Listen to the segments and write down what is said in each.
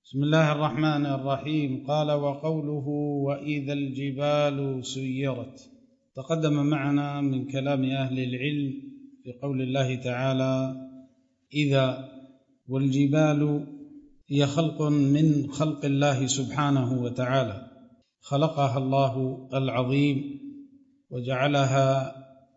بسم الله الرحمن الرحيم. قال: وقوله وإذا الجبال سيرت. تقدم معنا من كلام أهل العلم في قول الله تعالى إذا، والجبال هي خلق من خلق الله سبحانه وتعالى، خلقها الله العظيم وجعلها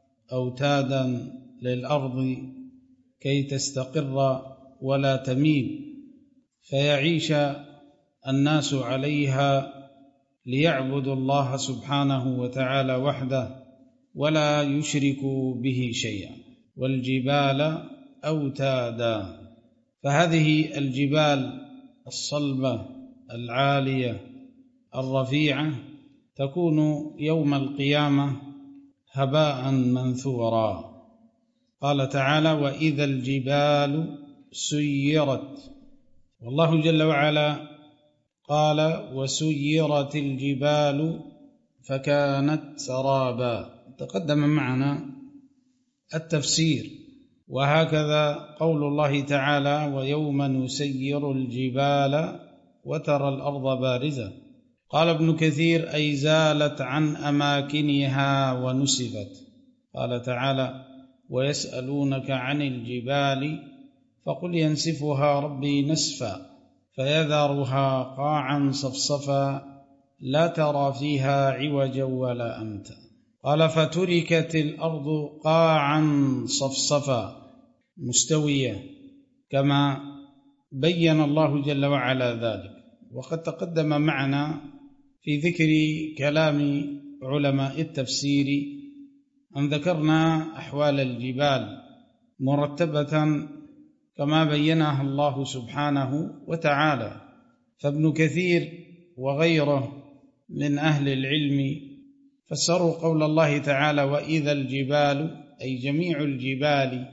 أوتادا للأرض كي تستقر ولا تميل، فيعيش الناس عليها ليعبدوا الله سبحانه وتعالى وحده ولا يشركوا به شيئا. والجبال أوتادا، فهذه الجبال الصلبة العالية الرفيعة تكون يوم القيامة هباء منثورا. قال تعالى: وإذا الجبال سيرت. والله جل وعلا قال: وسيرت الجبال فكانت سرابا. تقدم معنا التفسير، وهكذا قول الله تعالى: ويوم نسير الجبال وترى الأرض بارزة. قال ابن كثير: أي زالت عن أماكنها ونسفت. قال تعالى: ويسألونك عن الجبال فقل ينسفها ربي نسفا فيذرها قاعا صفصفا لا ترى فيها عوجا ولا أمتا. قال: فتركت الأرض قاعا صفصفا مستوية، كما بين الله جل وعلا ذلك. وقد تقدم معنا في ذكر كلام علماء التفسير أن ذكرنا أحوال الجبال مرتبة كما بينها الله سبحانه وتعالى. فابن كثير وغيره من أهل العلم فسروا قول الله تعالى: وإذا الجبال، أي جميع الجبال،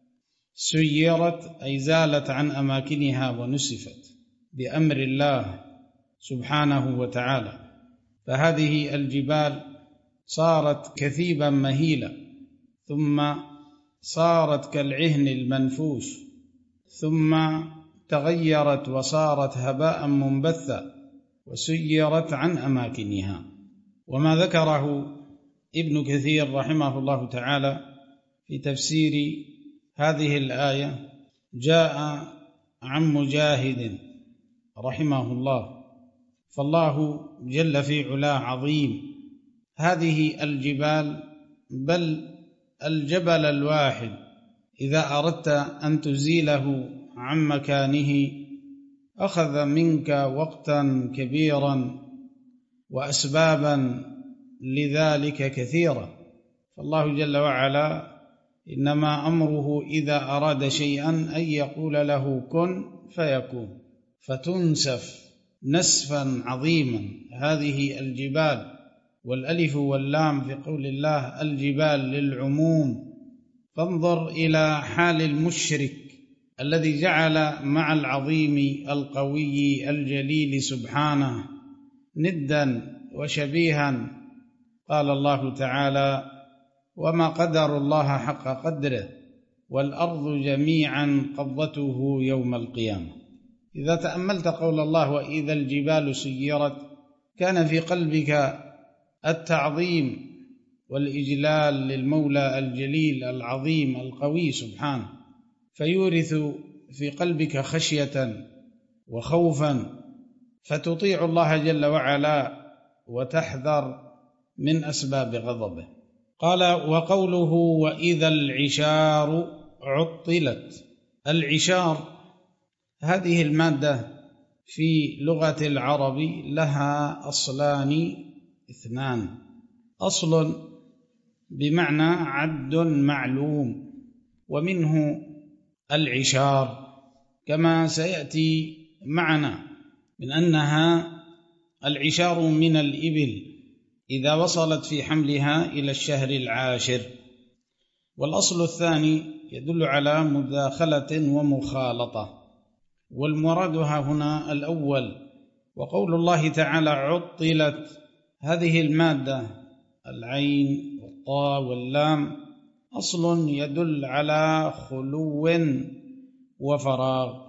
سيرت، أي زالت عن أماكنها ونسفت بأمر الله سبحانه وتعالى. فهذه الجبال صارت كثيبا مهيلا، ثم صارت كالعهن المنفوش، ثم تغيرت وصارت هباء منبثا وسيرت عن أماكنها. وما ذكره ابن كثير رحمه الله تعالى في تفسير هذه الآية جاء عن مجاهد رحمه الله، فالله جل في علاه عظيم. هذه الجبال، بل الجبل الواحد إذا أردت أن تزيله عن مكانه أخذ منك وقتا كبيرا وأسبابا لذلك كثيرة. فالله جل وعلا إنما أمره إذا أراد شيئا أن يقول له كن فيكون، فتنسف نسفا عظيما هذه الجبال. والألف واللام في قول الله الجبال للعموم. فانظر إلى حال المشرك الذي جعل مع العظيم القوي الجليل سبحانه ندا وشبيها. قال الله تعالى: وما قدر الله حق قدره والأرض جميعا قبضته يوم القيامة. إذا تأملت قول الله وإذا الجبال سيرت كان في قلبك التعظيم والإجلال للمولى الجليل العظيم القوي سبحانه، فيورث في قلبك خشية وخوفا، فتطيع الله جل وعلا وتحذر من أسباب غضبه. قال: وقوله وإذا العشار عطلت. العشار هذه المادة في لغة العرب لها أصلان اثنان: أصل بمعنى عد معلوم، ومنه العشار كما سيأتي معنا، من أنها العشار من الإبل إذا وصلت في حملها إلى الشهر العاشر. والأصل الثاني يدل على مداخلة ومخالطة، والمرادها هنا الأول. وقول الله تعالى عطلت، هذه المادة العين والطاء واللام أصل يدل على خلو وفراغ،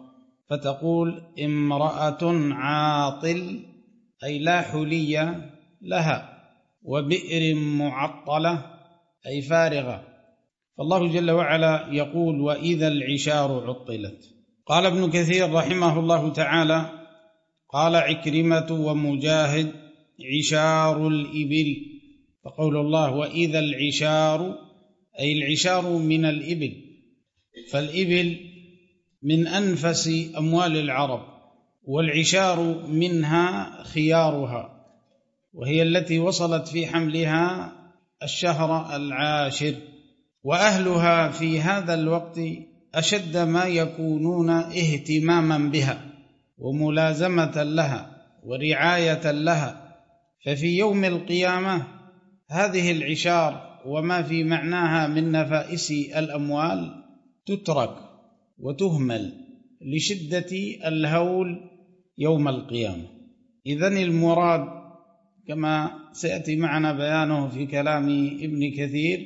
فتقول امرأة عاطل أي لا حلي لها، وبئر معطلة أي فارغة. فالله جل وعلا يقول وإذا العشار عطلت. قال ابن كثير رحمه الله تعالى قال عكرمة ومجاهد عشار الإبل، فقول الله وإذا العشار أي العشار من الإبل، فالإبل من أنفس أموال العرب، والعشار منها خيارها، وهي التي وصلت في حملها الشهر العاشر، وأهلها في هذا الوقت أشد ما يكونون اهتماما بها وملازمة لها ورعاية لها. ففي يوم القيامة هذه العشار وما في معناها من نفائس الأموال تترك وتهمل لشدة الهول يوم القيامة. إذن المراد كما سيأتي معنا بيانه في كلام ابن كثير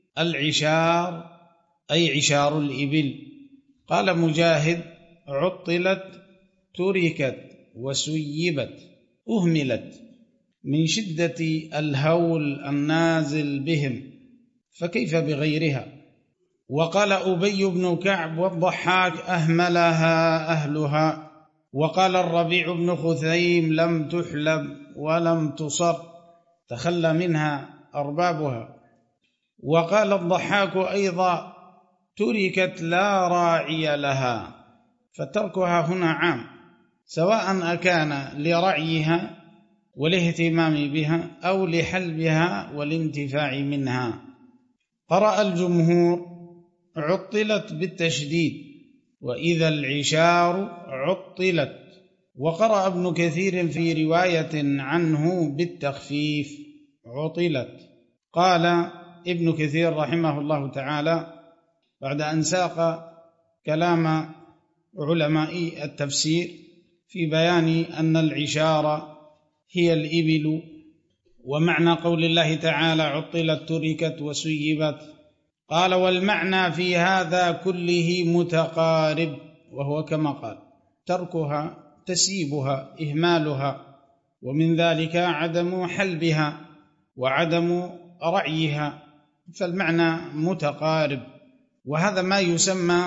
العشار أي عشار الإبل. قال مجاهد عطلت تركت وسيبت، أهملت من شدة الهول النازل بهم، فكيف بغيرها. وقال أبي بن كعب والضحاك أهملها أهلها. وقال الربيع بن خثيم لم تحلب ولم تصر، تخلى منها أربابها. وقال الضحاك أيضا تركت لا راعي لها، فتركها هنا عام، سواء أكان لرعيها والاهتمام بها أو لحلبها والانتفاع منها. قرأ الجمهور عطلت بالتشديد وإذا العشار عطلت، وقرأ ابن كثير في رواية عنه بالتخفيف عطلت. قال ابن كثير رحمه الله تعالى بعد أن ساق كلام علماء التفسير في بيان أن العشار هي الإبل، ومعنى قول الله تعالى عطلت تركت وسيبت، قال والمعنى في هذا كله متقارب، وهو كما قال تركها تسيبها إهمالها، ومن ذلك عدم حلبها وعدم رعيها، فالمعنى متقارب. وهذا ما يسمى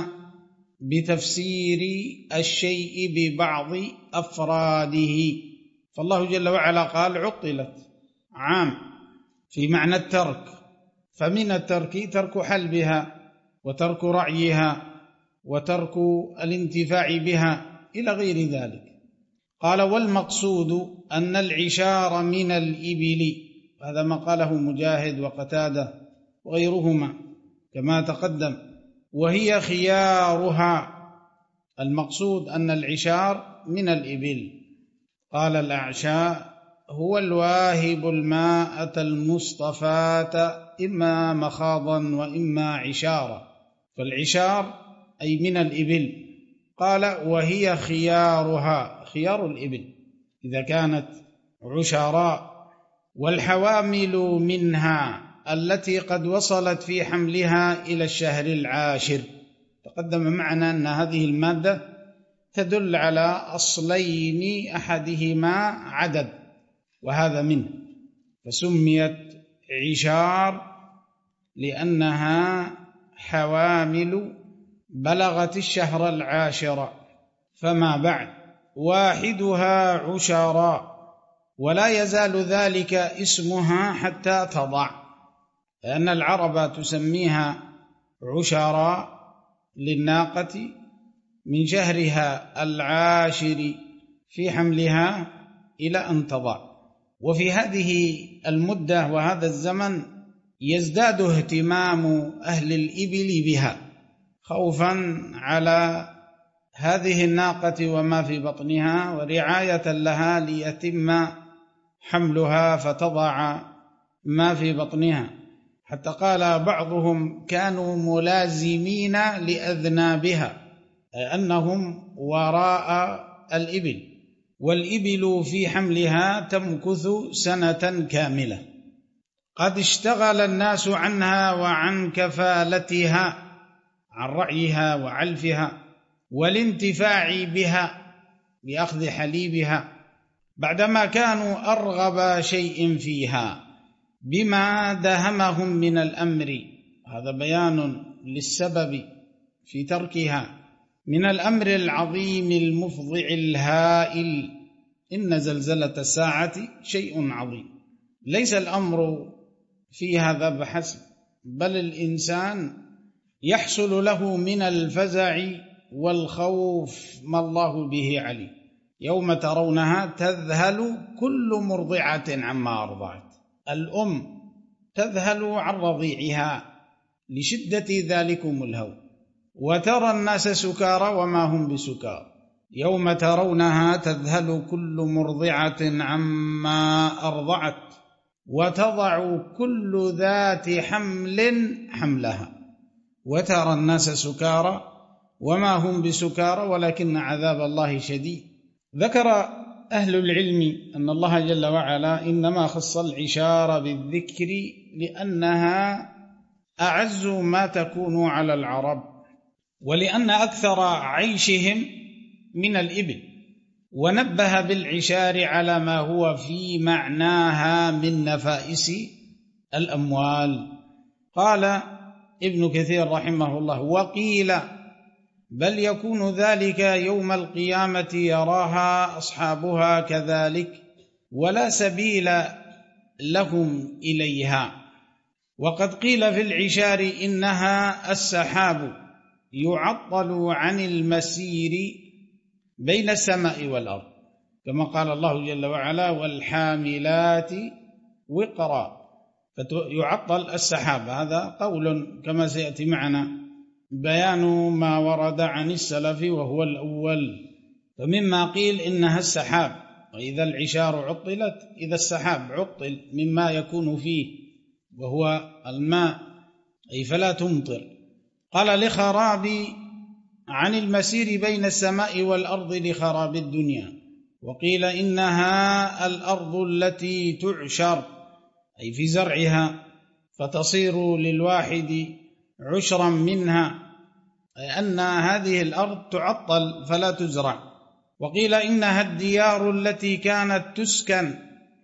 بتفسير الشيء ببعض أفراده. فالله جل وعلا قال عطلت عام في معنى الترك، فمن الترك ترك حلبها وترك رعيها وترك الانتفاع بها إلى غير ذلك. قال والمقصود أن العشار من الإبل، هذا ما قاله مجاهد وقتادة وغيرهما كما تقدم، وهي خيارها. المقصود أن العشار من الإبل. قال الأعشاء هو الواهب الماءة المصطفاة إما مخاضا وإما عشارا، فالعشار أي من الإبل. قال وهي خيارها، خيار الإبل إذا كانت عشراء. والحوامل منها التي قد وصلت في حملها إلى الشهر العاشر. تقدم معنا أن هذه المادة تدل على أصلين أحدهما عدد وهذا منه، فسميت عشار لأنها حوامل بلغت الشهر العاشر فما بعد، واحدها عشراء، ولا يزال ذلك اسمها حتى تضع، لأن العرب تسميها عشراء للناقة من شهرها العاشر في حملها إلى أن تضع. وفي هذه المدة وهذا الزمن يزداد اهتمام أهل الإبل بها خوفا على هذه الناقة وما في بطنها ورعاية لها ليتم حملها فتضع ما في بطنها، حتى قال بعضهم كانوا ملازمين لأذنابها، أنهم وراء الإبل، والإبل في حملها تمكث سنة كاملة. قد اشتغل الناس عنها وعن كفالتها، عن رعيها وعلفها، والانتفاع بها بأخذ حليبها بعدما كانوا أرغب شيء فيها بما داهمهم من الأمر. هذا بيان للسبب في تركها من الأمر العظيم المفضع الهائل. إن زلزلة الساعة شيء عظيم. ليس الأمر في هذا بحسب، بل الإنسان يحصل له من الفزع والخوف ما الله به عليم. يوم ترونها تذهل كل مرضعة عما أرضعت. الأم تذهل عن رضيعها لشدة ذلكم الهول. وترى الناس سكارى وما هم بسكارى. يوم ترونها تذهل كل مرضعة عما أرضعت وتضع كل ذات حمل حملها. وترى الناس سكارى وما هم بسكارى ولكن عذاب الله شديد. ذكر أهل العلم أن الله جل وعلا إنما خص العشار بالذكر لأنها أعز ما تكون على العرب، ولأن أكثر عيشهم من الإبل، ونبه بالعشار على ما هو في معناها من نفائس الأموال. قال ابن كثير رحمه الله: وقيل بل يكون ذلك يوم القيامة يراها أصحابها كذلك ولا سبيل لهم إليها. وقد قيل في العشار إنها السحاب يعطل عن المسير بين السماء والأرض، كما قال الله جل وعلا: والحاملات وقرا، فيعطل السحاب. هذا قول كما سيأتي معنا بيان ما ورد عن السلف وهو الأول. فمما قيل إنها السحاب، وإذا العشار عطلت إذا السحاب عطل مما يكون فيه وهو الماء، أي فلا تمطر. قال: لخراب عن المسير بين السماء والأرض لخراب الدنيا. وقيل إنها الأرض التي تعشر، أي في زرعها، فتصير للواحد عشرا منها، أي أن هذه الأرض تعطل فلا تزرع. وقيل إنها الديار التي كانت تسكن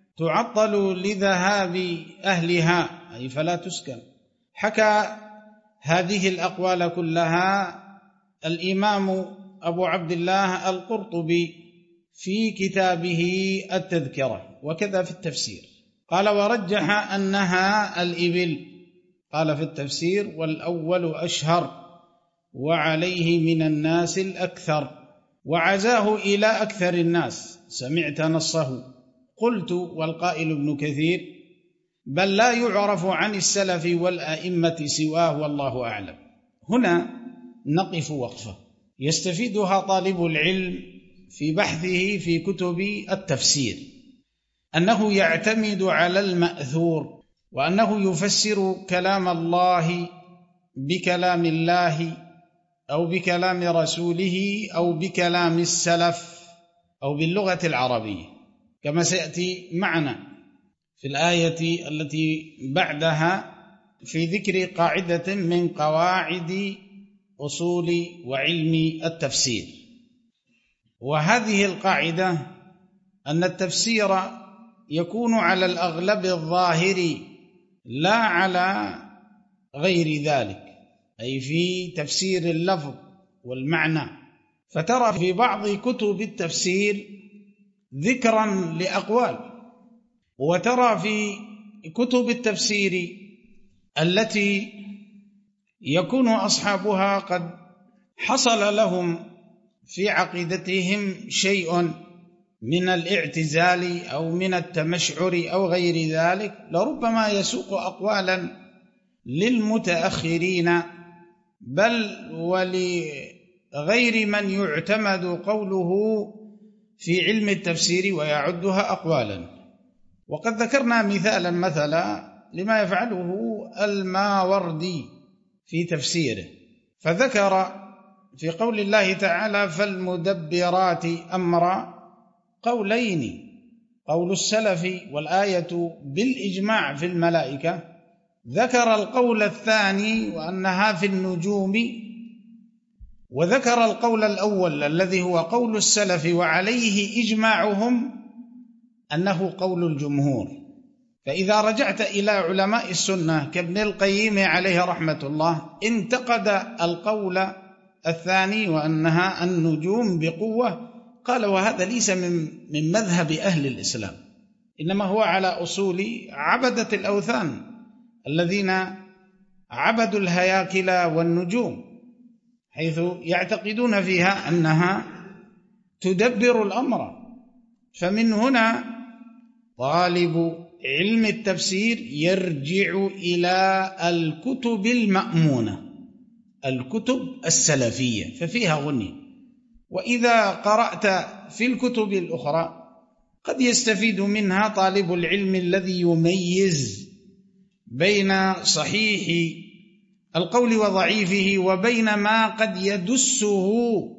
تعطل لذهاب أهلها، أي فلا تسكن. حكى هذه الأقوال كلها الإمام أبو عبد الله القرطبي في كتابه التذكرة، وكذا في التفسير. قال: ورجح أنها الإبل. قال في التفسير: والأول أشهر وعليه من الناس الأكثر، وعزاه إلى أكثر الناس. سمعت نصه. قلت: والقائل ابن كثير: بل لا يعرف عن السلف والأئمة سواه والله أعلم. هنا نقف وقفة يستفيدها طالب العلم في بحثه في كتب التفسير، أنه يعتمد على المأثور، وأنه يفسر كلام الله بكلام الله أو بكلام رسوله أو بكلام السلف أو باللغة العربية، كما سيأتي معنا في الآية التي بعدها في ذكر قاعدة من قواعد أصول وعلم التفسير. وهذه القاعدة أن التفسير يكون على الأغلب الظاهر لا على غير ذلك، أي في تفسير اللفظ والمعنى. فترى في بعض كتب التفسير ذكرا لأقوال، وترى في كتب التفسير التي يكون أصحابها قد حصل لهم في عقيدتهم شيء من الاعتزال أو من التمشعر أو غير ذلك، لربما يسوق أقوالا للمتأخرين بل ولغير من يعتمد قوله في علم التفسير ويعدها أقوالا. وقد ذكرنا مثلا لما يفعله الماوردي في تفسيره، فذكر في قول الله تعالى: فالمدبرات أمرا قولين، قول السلف والآية بالإجماع في الملائكة. ذكر القول الثاني وأنها في النجوم وذكر القول الأول الذي هو قول السلف وعليه إجماعهم أنه قول الجمهور. فإذا رجعت إلى علماء السنة كابن القيم عليه رحمة الله انتقد القول الثاني وأنها النجوم بقوة، قال وهذا ليس من مذهب أهل الإسلام، إنما هو على أصول عبدة الأوثان الذين عبدوا الهياكل والنجوم، حيث يعتقدون فيها أنها تدبر الأمر. فمن هنا طالب علم التفسير يرجع إلى الكتب المأمونة، الكتب السلفية، ففيها غني. وإذا قرأت في الكتب الأخرى قد يستفيد منها طالب العلم الذي يميز بين صحيح القول وضعيفه وبين ما قد يدسه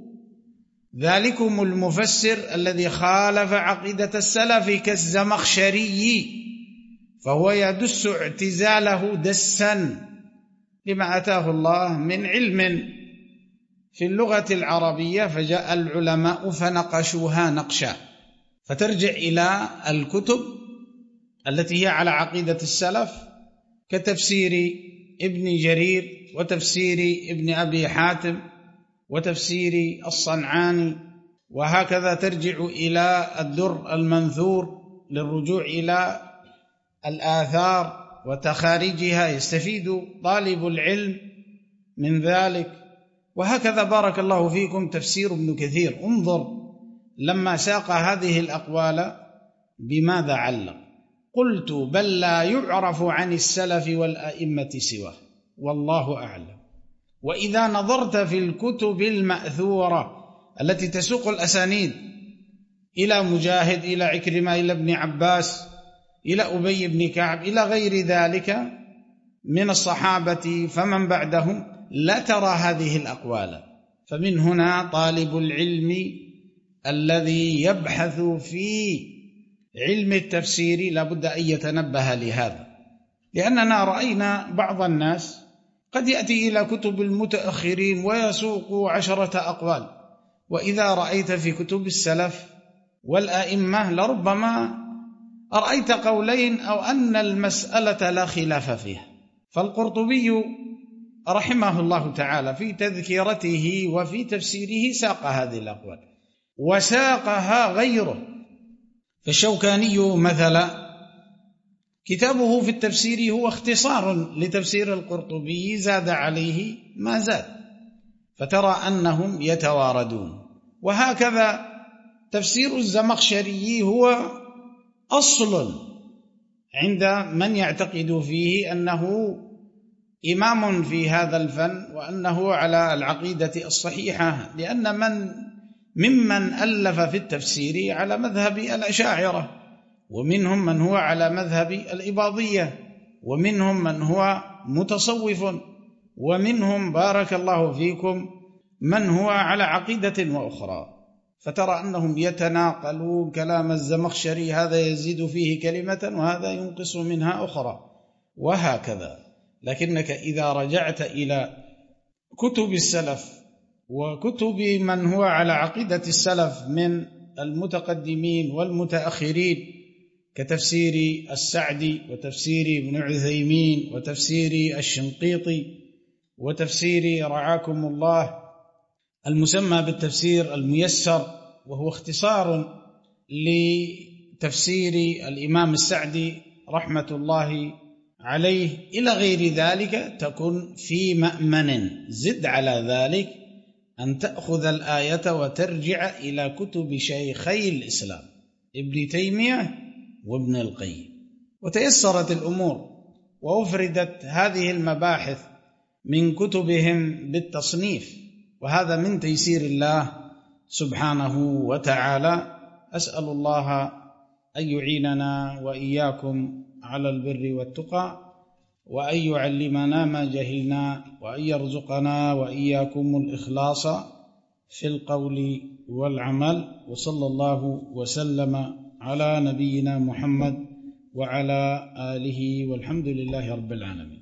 ذلكم المفسر الذي خالف عقيدة السلف كالزمخشري، فهو يدس اعتزاله دسا لما أتاه الله من علم في اللغة العربية، فجاء العلماء فنقشوها نقشا. فترجع إلى الكتب التي هي على عقيدة السلف كتفسير ابن جرير وتفسير ابن أبي حاتم وتفسير الصنعاني، وهكذا ترجع إلى الدر المنثور للرجوع إلى الآثار وتخارجها، يستفيد طالب العلم من ذلك. وهكذا بارك الله فيكم تفسير ابن كثير، انظر لما ساق هذه الأقوال بماذا علق. قلت بل لا يعرف عن السلف والأئمة سواه والله أعلم. وإذا نظرت في الكتب المأثورة التي تسوق الأسانيد إلى مجاهد إلى عكرمة إلى ابن عباس إلى أبي بن كعب إلى غير ذلك من الصحابة فمن بعدهم، لا ترى هذه الأقوال. فمن هنا طالب العلم الذي يبحث في علم التفسير لابد أن يتنبه لهذا، لأننا رأينا بعض الناس قد يأتي إلى كتب المتأخرين ويسوق 10 أقوال، وإذا رأيت في كتب السلف والأئمة لربما رأيت قولين أو أن المسألة لا خلاف فيها. فالقرطبي رحمه الله تعالى في تذكيرته وفي تفسيره ساق هذه الأقوال وساقها غيره. فالشوكاني مثلا كتابه في التفسير هو اختصار لتفسير القرطبي، زاد عليه ما زاد، فترى أنهم يتواردون. وهكذا تفسير الزمخشري هو أصل عند من يعتقد فيه أنه إمام في هذا الفن وأنه على العقيدة الصحيحة، لأن ممن ألف في التفسير على مذهب الأشاعرة، ومنهم من هو على مذهب الإباضية، ومنهم من هو متصوف، ومنهم بارك الله فيكم من هو على عقيدة وأخرى. فترى أنهم يتناقلون كلام الزمخشري، هذا يزيد فيه كلمة وهذا ينقص منها أخرى وهكذا. لكنك إذا رجعت إلى كتب السلف وكتب من هو على عقيدة السلف من المتقدمين والمتأخرين كتفسير السعدي وتفسير ابن عثيمين وتفسير الشنقيطي وتفسير رعاكم الله المسمى بالتفسير الميسر، وهو اختصار لتفسير الإمام السعدي رحمة الله عليه إلى غير ذلك، تكون في مأمن. زد على ذلك أن تأخذ الآية وترجع إلى كتب شيخي الإسلام ابن تيمية وابن القيم، وتيسرت الأمور وأفردت هذه المباحث من كتبهم بالتصنيف، وهذا من تيسير الله سبحانه وتعالى. أسأل الله أن يعيننا وإياكم على البر والتقى، وأن يعلمنا ما جهلنا، وأن يرزقنا وإياكم الإخلاص في القول والعمل. وصلى الله وسلم على نبينا محمد وعلى آله، والحمد لله رب العالمين.